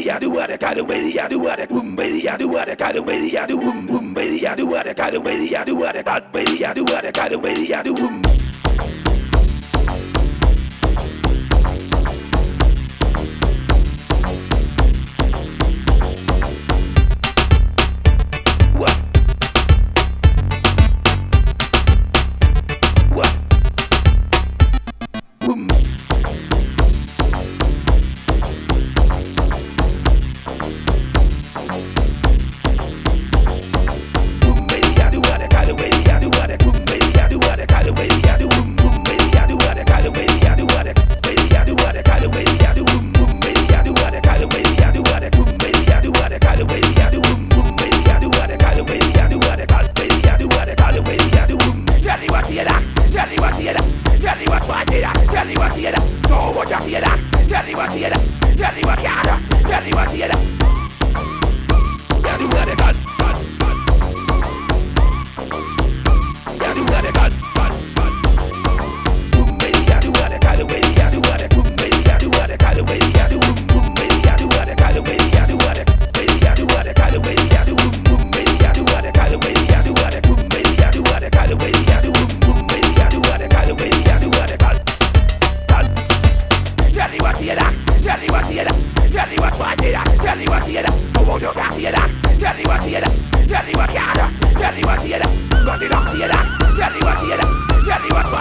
baby, I do what I got away, I do what I boom, baby, I do what I got away, I do boom, boom, baby, I do what I got away, I do what I got, baby, I do what I got away, I do boom.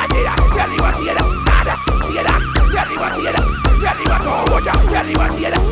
Yeah.